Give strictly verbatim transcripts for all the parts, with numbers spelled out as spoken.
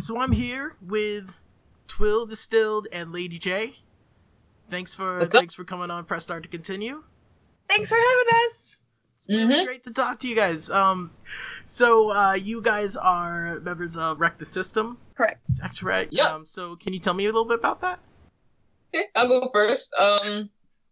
So I'm here with Twill Distilled and Lady J. Thanks for What's up? thanks for coming on Press Start to continue. Thanks for having us. It's really Mhm. great to talk to you guys. Um, so uh, you guys are members of Wreck the System. Correct. That's right. Yep. Um, so can you tell me a little bit about that? Okay, I'll go first. Um,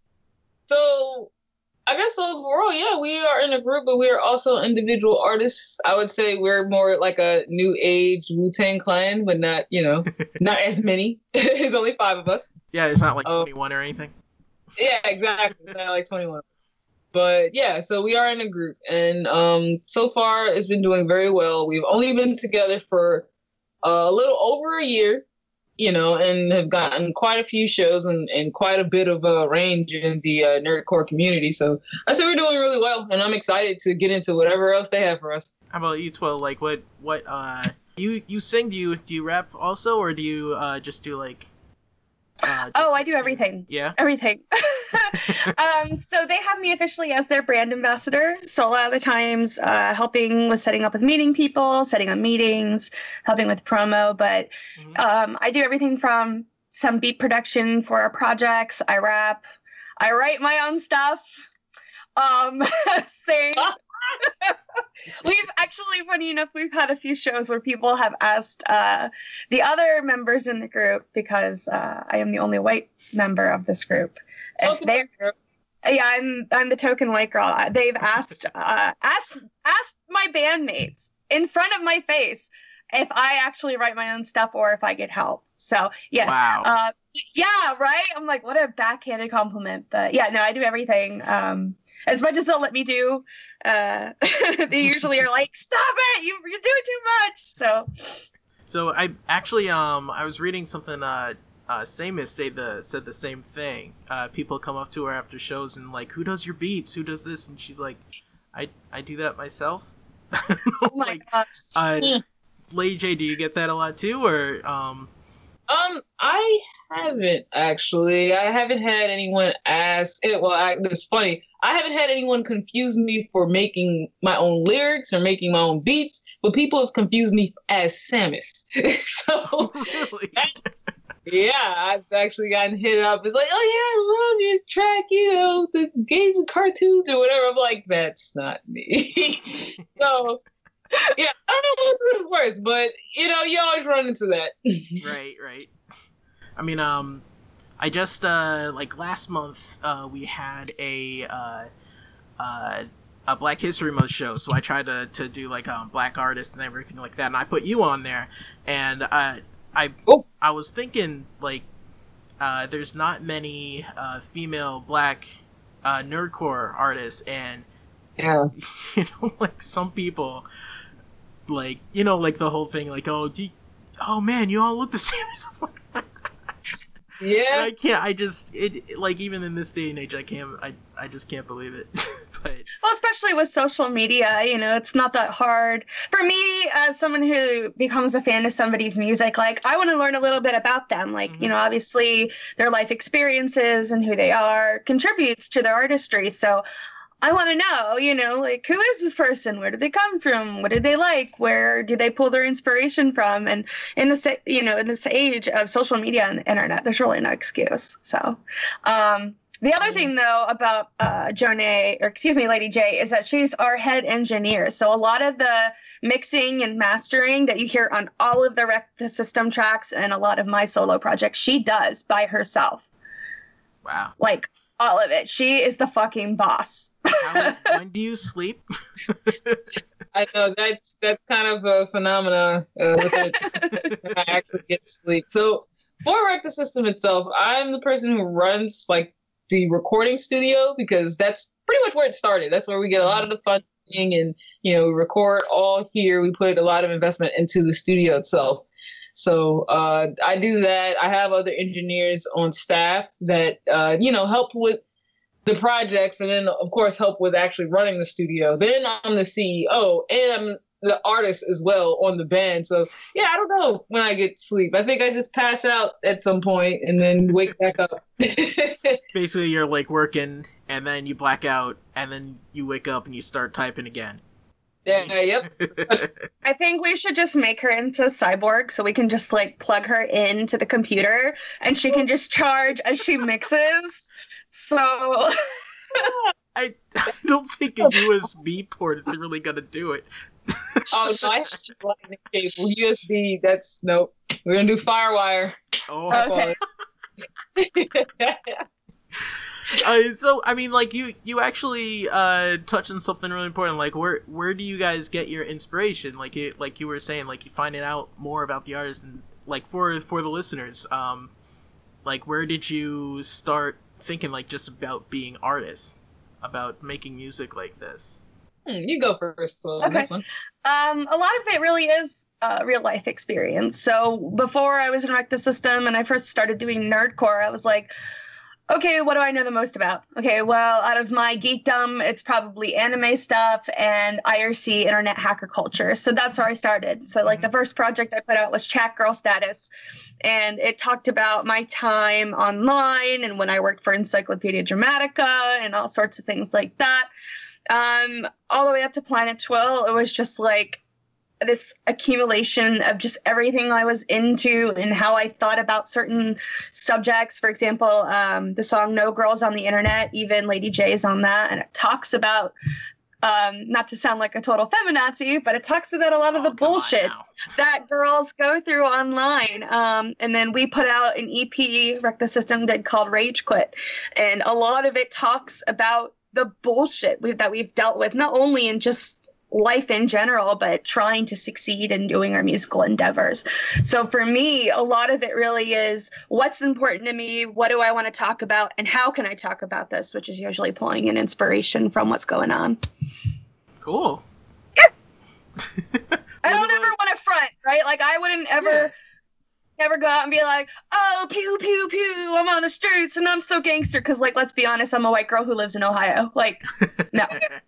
so I guess overall, yeah, we are in a group, but we are also individual artists. I would say we're more like a new age Wu-Tang Clan, but not, you know, not as many. There's only five of us. Yeah, it's not like Oh. twenty-one or anything. Yeah, exactly. It's not like twenty-one. But yeah, so we are in a group, and um, so far it's been doing very well. We've only been together for a little over a year, you know, and have gotten quite a few shows and, and quite a bit of uh, range in the uh, nerdcore community. So I say we're doing really well, and I'm excited to get into whatever else they have for us. How about you, Twill? Like, what what uh you you sing? Do you do you rap also, or do you uh just do like? Uh, Oh, just I do sing? everything. Yeah. Everything. um, so they have me officially as their brand ambassador. So a lot of the times, uh, helping with setting up with meeting people, setting up meetings, helping with promo. But Mhm. um, I do everything from some beat production for our projects. I rap. I write my own stuff. Um, sing. We've actually, funny enough, we've had a few shows where people have asked uh, the other members in the group, because uh, I am the only white member of this group. If they, yeah, I'm I'm the token white girl. They've asked uh, asked asked my bandmates in front of my face if I actually write my own stuff or if I get help. So yes, Wow. uh, yeah, right. I'm like, what a backhanded compliment, but yeah, no, I do everything. Um, as much as they'll let me do, uh, they usually are like, "Stop it! You you're doing too much." So So I actually um I was reading something uh uh Samus say the said the same thing. Uh people come up to her after shows and like, who does your beats? Who does this? And she's like, I I do that myself. oh my Like, gosh. uh Lady J, do you get that a lot too, or um Um, I haven't actually. I haven't had anyone ask it. Well, I, it's funny. I haven't had anyone confuse me for making my own lyrics or making my own beats, but people have confused me as Samus. So really? yeah, I've actually gotten hit up. It's like, oh yeah, I love your track, you know, the games and cartoons or whatever. I'm like, that's not me. So yeah, I don't know what's worse, but you know, you always run into that. Right, right. I mean, um, I just uh like last month uh we had a uh uh a Black History Month show, so I tried to to do like um black artists and everything like that, and I put you on there, and uh I Oh. I was thinking like uh there's not many uh female black uh nerdcore artists, and Yeah. you know, like some people like, you know, like the whole thing like, oh do you, oh man, you all look the same or something like that. And Yeah. I can't. I just it like even in this day and age, I can't. I I just can't believe it. But Well, especially with social media, you know, it's not that hard. For me, as someone who becomes a fan of somebody's music, like, I want to learn a little bit about them. Like, Mhm. you know, obviously their life experiences and who they are contributes to their artistry. So I want to know, you know, like, who is this person? Where did they come from? What did they like? Where do they pull their inspiration from? And in this, you know, in this age of social media and the internet, there's really no excuse. So, um, the other thing, though, about uh, Jonay, or excuse me, Lady J, is that she's our head engineer. So a lot of the mixing and mastering that you hear on all of the Wreck the System tracks and a lot of my solo projects, she does by herself. wow. Like, all of it. She is the fucking boss. How, when do you sleep? I know that's that's kind of a phenomenon uh, with it. I actually get sleep. So for Wreck the System itself, I'm the person who runs like the recording studio, because that's pretty much where it started. That's where we get a lot of the funding, and you know, we record all here. We put a lot of investment into the studio itself. So uh, I do that. I have other engineers on staff that uh, you know, help with the projects, and then of course help with actually running the studio. Then I'm the C E O and I'm the artist as well on the band. So yeah, I don't know when I get sleep. I think I just pass out at some point and then wake back up. Basically, you're like working, and then you black out, and then you wake up and you start typing again. Yeah, yep. I think we should just make her into a cyborg so we can just like plug her into the computer and she can just charge as she mixes. So I, I don't think a U S B port is really gonna do it. Oh no, I have lightning cable. U S B, that's nope. We're gonna do FireWire. Oh. Okay. Uh, so I mean, like you, you actually uh, touched on something really important. Like, where, where do you guys get your inspiration? Like, you, like you were saying, like you finding out more about the artist, and like for for the listeners, um, like where did you start thinking like just about being artists, about making music like this? Hmm, you go first, Chloe, on Okay. this one. Um, a lot of it really is uh, real life experience. So before I was in Wreck the System and I first started doing nerdcore, I was like, okay, what do I know the most about? Okay, well, out of my geekdom, it's probably anime stuff and I R C, internet hacker culture. So that's where I started. So like the first project I put out was Chat Girl Status, and it talked about my time online and when I worked for Encyclopedia Dramatica and all sorts of things like that. Um, all the way up to Planet Twill, it was just like this accumulation of just everything I was into and how I thought about certain subjects. For example, um, the song No Girls on the Internet, even Lady J is on that, and it talks about, um, not to sound like a total feminazi, but it talks about a lot of Oh, the come on bullshit now. that girls go through online. Um, and then we put out an E P, Wreck the System did, called Rage Quit. And a lot of it talks about the bullshit we that we've dealt with, not only in just life in general, but trying to succeed in doing our musical endeavors. So for me, a lot of it really is what's important to me, what do I want to talk about, and how can I talk about this, which is usually pulling in inspiration from what's going on. Cool. I Was don't it ever like- want to front, right? Like I wouldn't ever Yeah. never go out and be like, oh, pew, pew, pew, I'm on the streets and I'm so gangster. Because, like, let's be honest, I'm a white girl who lives in Ohio. Like, no.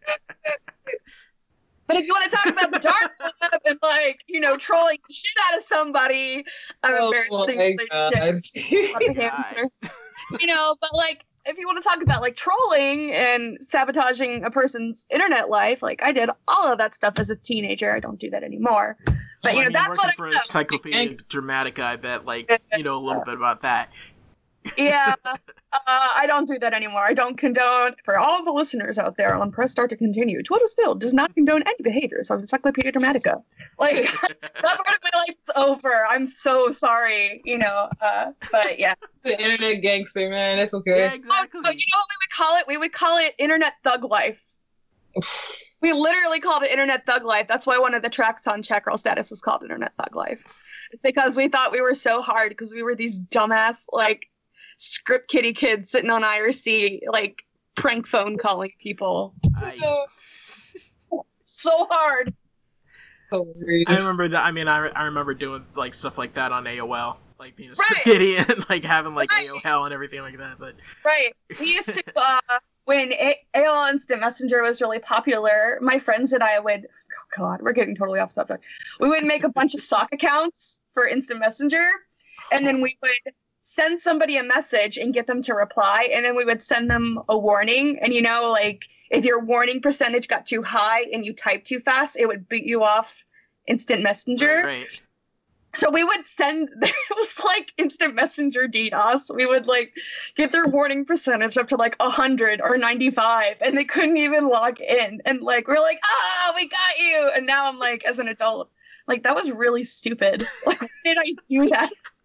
But if you want to talk about the dark web and, like, you know, trolling the shit out of somebody, I'm Oh embarrassing my the God. shit out of God. hamster. You know, but, like, if you want to talk about, like, trolling and sabotaging a person's internet life, like I did all of that stuff as a teenager. I don't do that anymore. But, Well, you I know, mean, that's working what for I know. Encyclopedia Thanks. Dramatica, I bet, like, you know a little bit about that. Yeah, uh, I don't do that anymore. I don't condone, for all the listeners out there on Press Start to Continue, Twitter still does not condone any behaviors of Encyclopedia Dramatica. Like, that part of my life is over. I'm so sorry, you know, uh, but yeah. The internet gangster, man. That's Yeah, okay. Oh, exactly. oh, you know what we would call it? We would call it Internet Thug Life. We literally called it Internet Thug Life. That's why one of the tracks on Chat Girl Status is called Internet Thug Life. It's because we thought we were so hard because we were these dumbass, like, script kiddie kids sitting on I R C, like, prank phone calling people. I, So hard. Hilarious. I remember that. I mean, I, I remember doing like stuff like that on A O L, like being a Right. script kiddie and like having like Right. A O L and everything like that. But Right. We used to, uh, when A- AOL Instant Messenger was really popular, my friends and I would, oh God, we're getting totally off subject. We would make a bunch of sock accounts for Instant Messenger, and then we would send somebody a message and get them to reply, and then we would send them a warning. And, you know, like, if your warning percentage got too high and you typed too fast, it would boot you off Instant Messenger. right. So we would send, it was like Instant Messenger DDoS. We would like get their warning percentage up to like one hundred or ninety-five, and they couldn't even log in. And like, we're like, ah, we got you. And now I'm like, as an adult, like, that was really stupid. Like, why did I do that?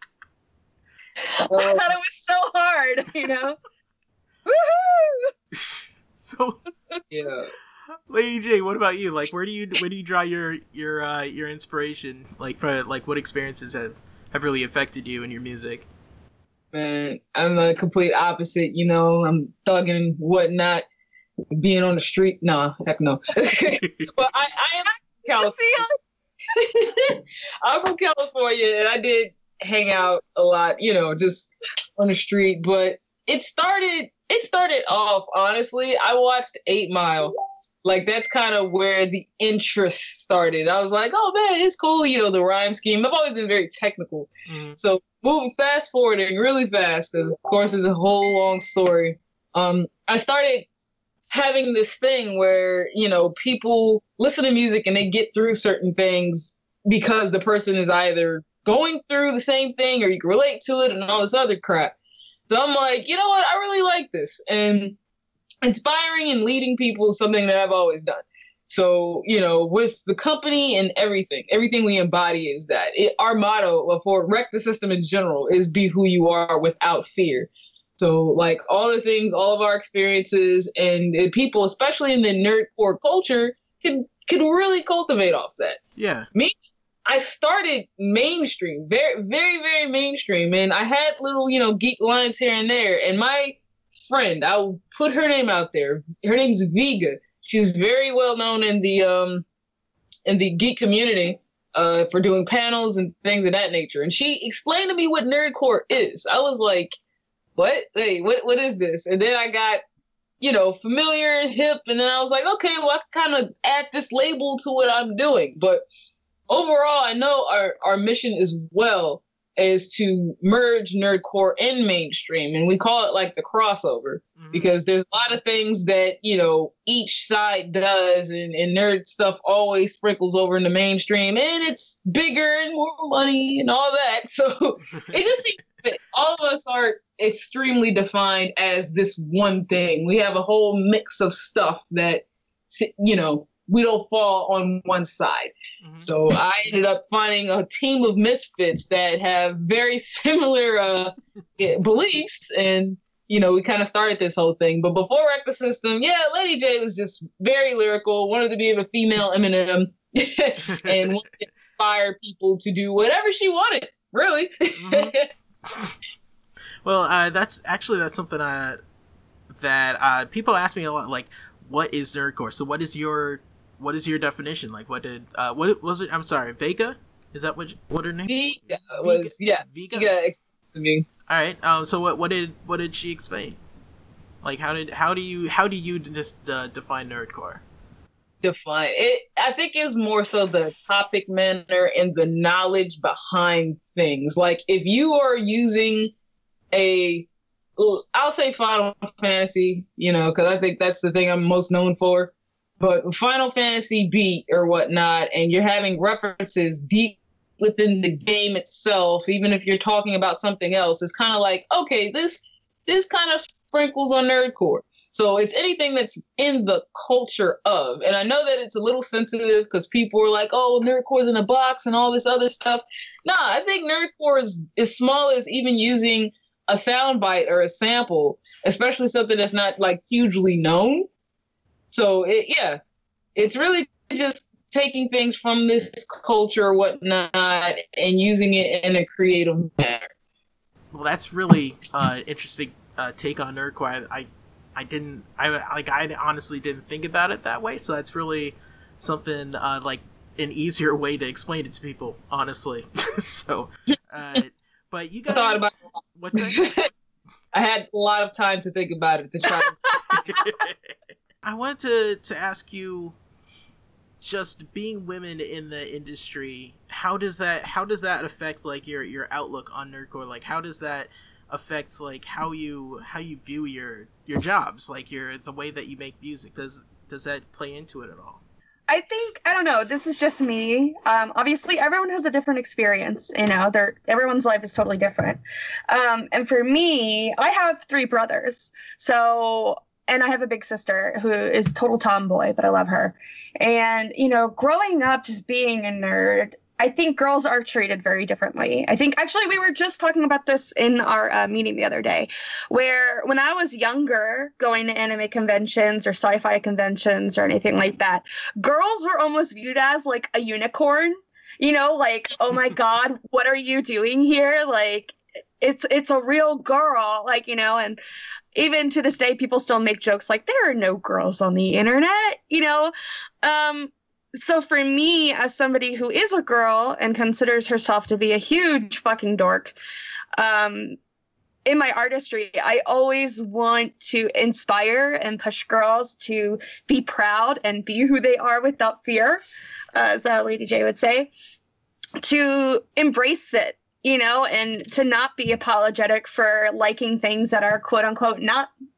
I thought it was so hard, you know? Woohoo! So, Yeah. Lady J, what about you? Like, where do you where do you draw your your uh, your inspiration? Like, for like, what experiences have have really affected you in your music? Man, I'm a complete opposite. You know, I'm thugging and whatnot, being on the street. Nah, heck no. But I, I am from California. I'm from California, and I did hang out a lot. You know, just on the street. But it started. It started off honestly. I watched Eight Mile. Like, that's kind of where the interest started. I was like, oh man, it's cool. You know, the rhyme scheme. I've always been very technical. Mhm. So moving fast forwarding really fast, because of course it's a whole long story. Um, I started having this thing where, you know, people listen to music and they get through certain things because the person is either going through the same thing or you can relate to it and all this other crap. So I'm like, you know what? I really like this. And inspiring and leading people is something that I've always done. So, you know, with the company and everything, everything we embody is that. It, our motto for Wreck the System in general is be who you are without fear. So, like, all the things, all of our experiences, and, and people, especially in the nerdcore culture, can can really cultivate off that. Yeah. Me, I started mainstream, very, very, very mainstream, and I had little, you know, geek lines here and there. And my friend, I'll put her name out there. Her name's Vega. She's very well known in the um in the geek community uh, for doing panels and things of that nature. And she explained to me what nerdcore is. I was like, what? Wait, what? What is this? And then I got, you know, familiar and hip. And then I was like, okay, well, I can kind of add this label to what I'm doing. But overall, I know our, our mission as well is to merge nerdcore and mainstream. And we call it like the crossover, mm-hmm. because there's a lot of things that, you know, each side does, and, and nerd stuff always sprinkles over in the mainstream, and it's bigger and more money and all that. So it just seems that all of us are extremely defined as this one thing. We have a whole mix of stuff that, you know, we don't fall on one side. Mm-hmm. So I ended up finding a team of misfits that have very similar uh, beliefs. And, you know, we kind of started this whole thing. But before Wreck the System, yeah, Lady J was just very lyrical, wanted to be a female Eminem, and wanted to inspire people to do whatever she wanted, really. Mm-hmm. Well, uh, that's actually, that's something uh, that uh, people ask me a lot, like, what is nerdcore? So what is your what is your definition? Like, what did uh what was it? I'm sorry, Vega? Is that what what her name? Vega was yeah. Vega. Vega to me. All right. Um. So what what did what did she explain? Like, how did how do you how do you just uh, define nerdcore? Define it. I think is more so the topic matter and the knowledge behind things. Like, if you are using a I'll say Final Fantasy, you know, because I think that's the thing I'm most known for. But Final Fantasy beat or whatnot, and you're having references deep within the game itself, even if you're talking about something else, it's kind of like, okay, this this kind of sprinkles on nerdcore. So it's anything that's in the culture of. And I know that it's a little sensitive because people are like, oh, nerdcore's in a box and all this other stuff. Nah, I think nerdcore is as small as even using a soundbite or a sample, especially something that's not like hugely known. So it, yeah, it's really just taking things from this culture or whatnot and using it in a creative manner. Well, that's really uh, interesting uh, take on nerdcore. I, I, I didn't, I like, I honestly didn't think about it that way. So that's really something uh, like an easier way to explain it to people, honestly. so, uh, but you guys, I thought about what's that? I had a lot of time to think about it to try. I wanted to, to ask you, just being women in the industry, how does that how does that affect like your, your outlook on nerdcore? Like, how does that affect like how you how you view your your jobs, like your the way that you make music? Does does that play into it at all? I think, I don't know, this is just me. Um, obviously, everyone has a different experience, you know, they're, everyone's life is totally different. Um, and for me, I have three brothers. So, and I have a big sister who is a total tomboy, but I love her. And, you know, growing up just being a nerd, I think girls are treated very differently. I think actually we were just talking about this in our uh, meeting the other day, where when I was younger, going to anime conventions or sci-fi conventions or anything like that, girls were almost viewed as like a unicorn, you know, like, oh my God, what are you doing here? Like, it's it's a real girl, like, you know, and even to this day, people still make jokes like there are no girls on the internet, you know. Um, So for me, as somebody who is a girl and considers herself to be a huge fucking dork, um, in my artistry, I always want to inspire and push girls to be proud and be who they are without fear, as uh, Lady J would say, to embrace it, you know, and to not be apologetic for liking things that are quote unquote not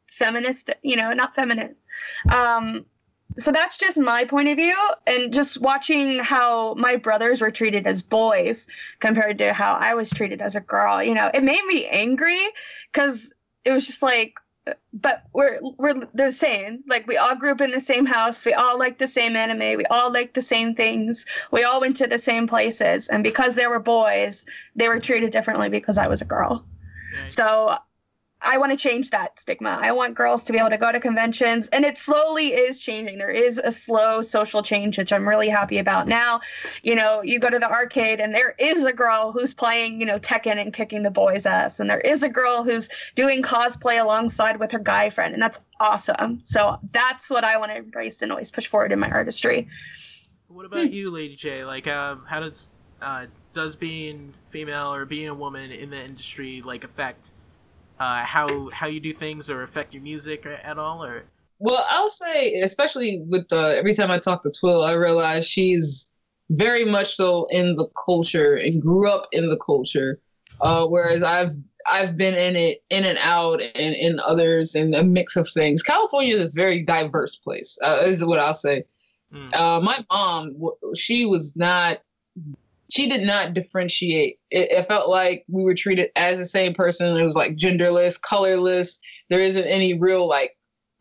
feminist, you know, not feminine. Um, so that's just my point of view, and just watching how my brothers were treated as boys compared to how I was treated as a girl, you know, it made me angry because it was just like, but we're we're the same. Like, we all grew up in the same house. We all liked the same anime. We all liked the same things. We all went to the same places. And because they were boys, they were treated differently because I was a girl. Right. So I want to change that stigma. I want girls to be able to go to conventions, and it slowly is changing. There is a slow social change, which I'm really happy about. Now, you know, you go to the arcade and there is a girl who's playing, you know, Tekken and kicking the boys' ass. And there is a girl who's doing cosplay alongside with her guy friend. And that's awesome. So that's what I want to embrace and always push forward in my artistry. What about you, Lady J? Like, um, how does, uh, does being female or being a woman in the industry, like, affect Uh, how how you do things or affect your music at all? Or well, I'll say, especially with the every time I talk to Twill, I realize she's very much so in the culture and grew up in the culture, uh, whereas I've I've been in it in and out and in others and a mix of things. California is a very diverse place, uh, is what I'll say. Mm. Uh, my mom, she was not. She did not differentiate. It, it felt like we were treated as the same person. It was like genderless, colorless. There isn't any real like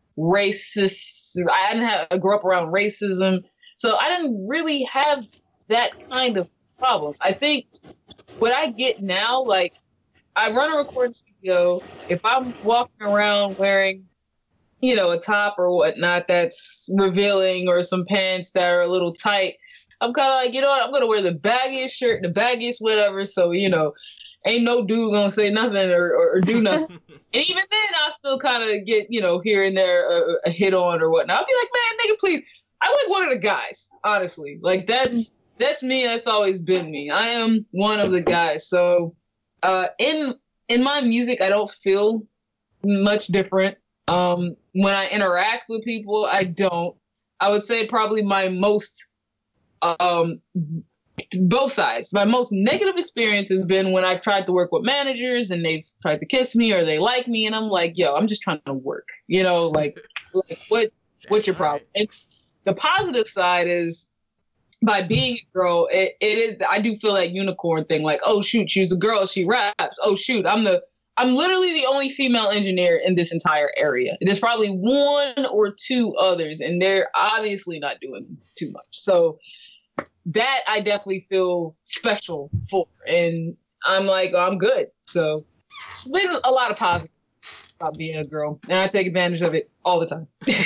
racist. I didn't have, I grew up around racism. So I didn't really have that kind of problem. I think what I get now, like I run a recording studio. If I'm walking around wearing, you know, a top or whatnot that's revealing or some pants that are a little tight, I'm kind of like, you know what, I'm going to wear the baggiest shirt, the baggiest whatever. So, you know, ain't no dude going to say nothing or, or, or do nothing. And even then, I'll still kind of get, you know, here and there a, a hit on or whatnot. I'll be like, man, nigga, please. I like one of the guys, honestly. Like, that's that's me. That's always been me. I am one of the guys. So uh, in in my music, I don't feel much different. Um, when I interact with people, I don't. I would say probably my most... Um, both sides. My most negative experience has been when I've tried to work with managers and they've tried to kiss me or they like me, and I'm like, yo, I'm just trying to work. You know, like, like what what's your problem? And the positive side is by being a girl, it, it is. I do feel that unicorn thing. Like, oh shoot, she's a girl, she raps. Oh shoot, I'm the I'm literally the only female engineer in this entire area. There's probably one or two others, and they're obviously not doing too much. So that I definitely feel special for. And I'm like, oh, I'm good. So it's been a lot of positive about being a girl. And I take advantage of it all the time.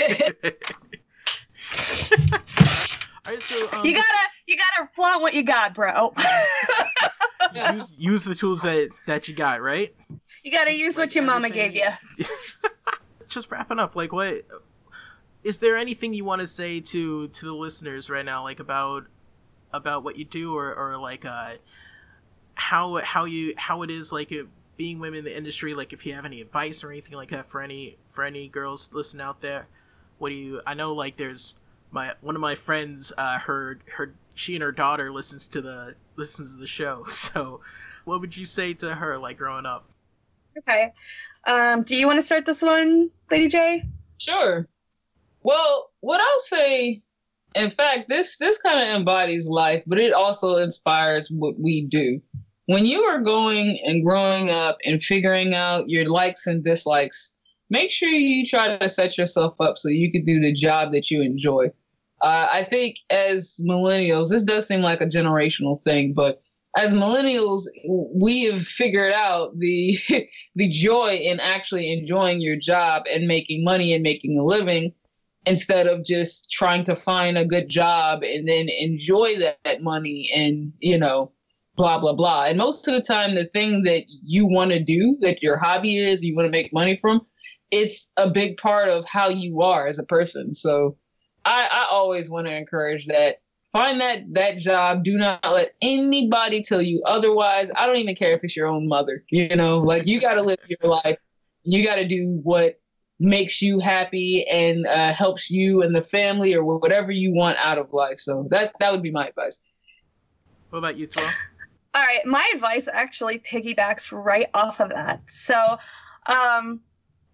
All right, so, um, you gotta you gotta flaunt what you got, bro. use, use the tools that, that you got, right? You gotta use like what your mama gave you. Just wrapping up, like, what is there anything you want to say to to the listeners right now, like about about what you do, or, or like uh how how you how it is like uh, being women in the industry? Like, if you have any advice or anything like that for any for any girls listening out there, what do you? I know, like, there's my one of my friends, uh, her her she and her daughter listens to the listens to the show. So, what would you say to her, like, growing up? Okay, um, do you want to start this one, Lady J? Sure. Well, what I'll say. In fact, this this kind of embodies life, but it also inspires what we do. When you are going and growing up and figuring out your likes and dislikes, make sure you try to set yourself up so you can do the job that you enjoy. Uh, I think as millennials, this does seem like a generational thing, but as millennials, we have figured out the the joy in actually enjoying your job and making money and making a living, instead of just trying to find a good job and then enjoy that, that money and, you know, blah, blah, blah. And most of the time, the thing that you want to do, that your hobby is, you want to make money from, it's a big part of how you are as a person. So I, I always want to encourage that. Find that that job. Do not let anybody tell you otherwise. I don't even care if it's your own mother. You know, like, you got to live your life. You got to do what makes you happy and uh, helps you and the family or whatever you want out of life. So that that would be my advice. What about you, Twill? All right, my advice actually piggybacks right off of that. So, um,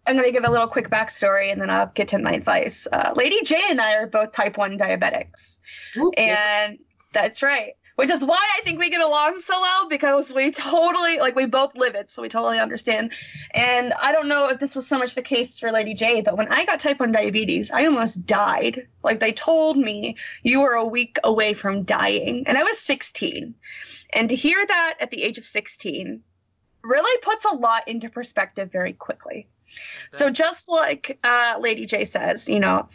I'm going to give a little quick backstory and then I'll get to my advice. Uh, Lady J and I are both type one diabetics. Ooh, and that's right. Which is why I think we get along so well, because we totally, like, we both live it, so we totally understand. And I don't know if this was so much the case for Lady J, but when I got type one diabetes, I almost died. Like, they told me you were a week away from dying, and I was sixteen. And to hear that at the age of sixteen really puts a lot into perspective very quickly. Okay. So just like uh, Lady J says, you know,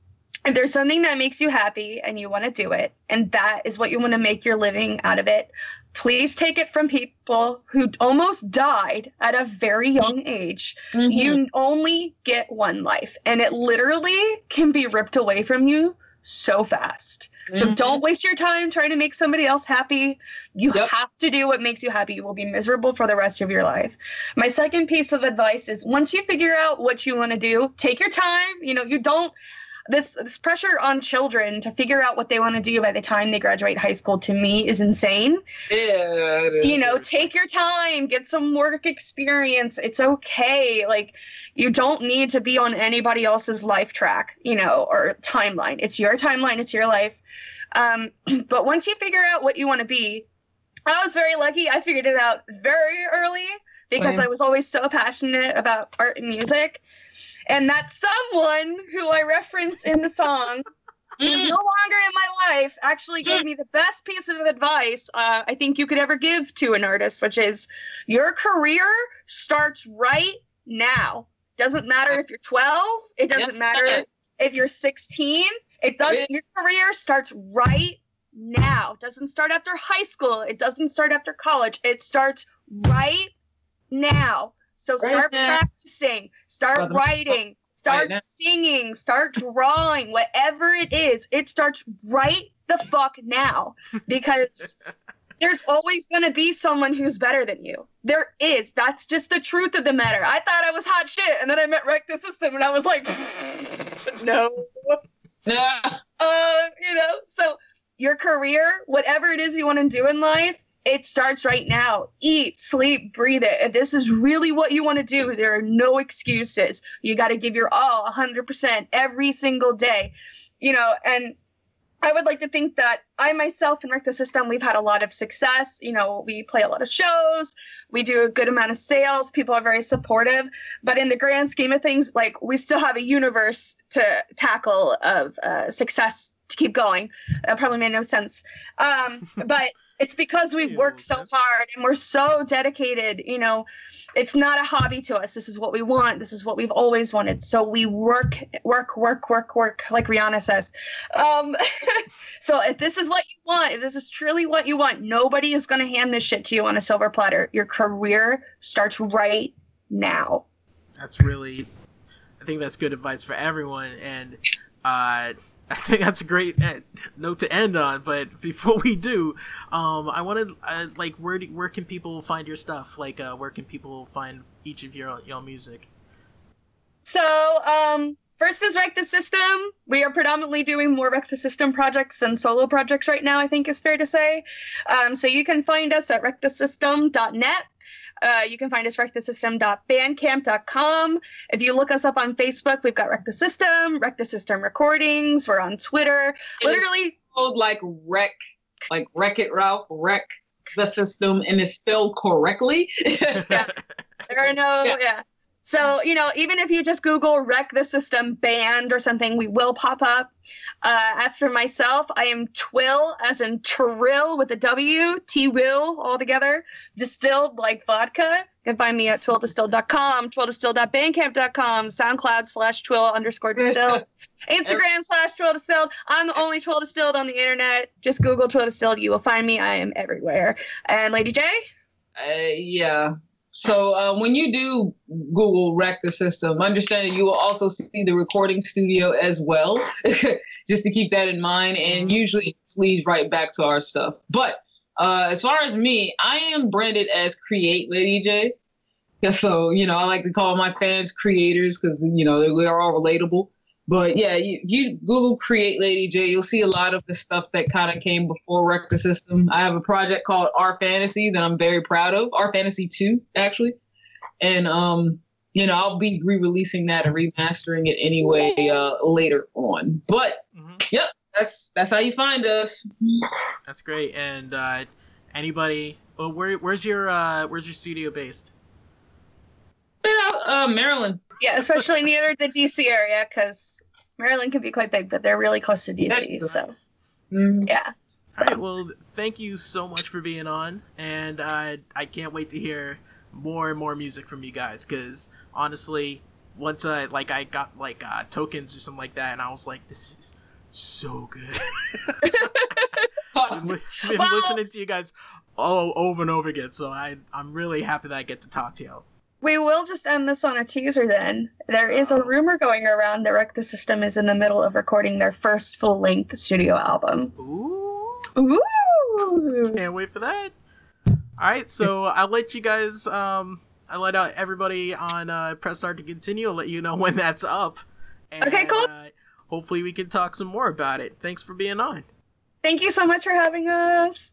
if there's something that makes you happy and you want to do it, and that is what you want to make your living out of it, please take it from people who almost died at a very young age. Mm-hmm. You only get one life, and it literally can be ripped away from you so fast. Mm-hmm. So don't waste your time trying to make somebody else happy. You yep. have to do what makes you happy. You will be miserable for the rest of your life. My second piece of advice is, once you figure out what you want to do, take your time. You know, you don't This this pressure on children to figure out what they want to do by the time they graduate high school, to me, is insane. Yeah, it is. You know, take your time, get some work experience. It's okay. Like, you don't need to be on anybody else's life track, you know, or timeline. It's your timeline. It's your life. Um, but once you figure out what you want to be, I was very lucky. I figured it out very early because I was always so passionate about art and music. And that someone who I reference in the song, who's no longer in my life, actually gave me the best piece of advice uh, I think you could ever give to an artist, which is, your career starts right now. Doesn't matter if you're twelve. It doesn't matter if you're sixteen. It doesn't. Your career starts right now. It doesn't start after high school. It doesn't start after college. It starts right now. So start right practicing, start writing, start right singing, start drawing, whatever it is, it starts right the fuck now, because there's always going to be someone who's better than you. There is. That's just the truth of the matter. I thought I was hot shit, and then I met Wreck the System, and I was like, no. Yeah. Uh, you know, so your career, whatever it is you want to do in life, it starts right now. Eat, sleep, breathe it. If this is really what you want to do, there are no excuses. You got to give your all, one hundred percent, every single day. You know, and I would like to think that I myself and Wreck the System, we've had a lot of success. You know, we play a lot of shows. We do a good amount of sales. People are very supportive. But in the grand scheme of things, like, we still have a universe to tackle of uh, success to keep going. That probably made no sense. Um, but it's because we work so hard and we're so dedicated. You know, it's not a hobby to us. This is what we want. This is what we've always wanted. So we work, work, work, work, work, like Rihanna says. Um, so if this is what you want, if this is truly what you want, nobody is going to hand this shit to you on a silver platter. Your career starts right now. That's really, I think that's good advice for everyone. And, uh, I think that's a great note to end on. But before we do, um, I wanted, uh, like, where do, where can people find your stuff? Like, uh, where can people find each of your your music? So, um, first is Wreck the System. We are predominantly doing more Wreck the System projects than solo projects right now, I think is fair to say. Um, so you can find us at wreck the system dot net. Uh, you can find us wreck the system dot bandcamp dot com. If you look us up on Facebook, we've got Wreck the System, Wreck the System Recordings. We're on Twitter. It Literally, spelled like Wreck, like Wreck-It Ralph, Wreck the System, and it's spelled correctly. Yeah. There are no, yeah. yeah. So, you know, even if you just Google Wreck the System band or something, we will pop up. Uh, as for myself, I am Twill, as in Trill with a W, T-Will all together, distilled like vodka. You can find me at twill distilled dot com, twill distilled dot bandcamp dot com, SoundCloud slash Twill underscore distilled, Instagram slash Twill distilled. I'm the only Twill distilled on the internet. Just Google Twill distilled. You will find me. I am everywhere. And Lady J? Uh, yeah. So uh, when you do Google Wreck the System, understand that you will also see the recording studio as well, just to keep that in mind. And usually it leads right back to our stuff. But uh, as far as me, I am branded as Create Lady J. Yeah, so, you know, I like to call my fans creators because, you know, they are all relatable. But yeah, you, you Google Create Lady J, you'll see a lot of the stuff that kind of came before Wreck the System. I have a project called Our Fantasy that I'm very proud of. Our Fantasy two, actually. And um, you know, I'll be re-releasing that and remastering it anyway uh, later on. But Mm-hmm. yep, that's that's how you find us. That's great. And uh, anybody, well, where where's your uh, where's your studio based? Yeah, uh, Maryland. Yeah, especially near the D C area, because Maryland can be quite big, but they're really close to D C. That's So Nice. Mm. yeah. All right. Well, thank you so much for being on, and uh, I can't wait to hear more and more music from you guys. Because honestly, once I like I got like uh, tokens or something like that, and I was like, this is so good. I've Awesome. li- been Well- listening to you guys all over and over again, so I I'm really happy that I get to talk to you. We will just end this on a teaser then. There is a rumor going around that Wreck the System is in the middle of recording their first full-length studio album. Ooh, Ooh! can't wait for that. All right, so I'll let you guys. Um, I let out everybody on uh, Press Start to continue. I'll let you know when that's up. And, Okay, cool. Uh, hopefully, we can talk some more about it. Thanks for being on. Thank you so much for having us.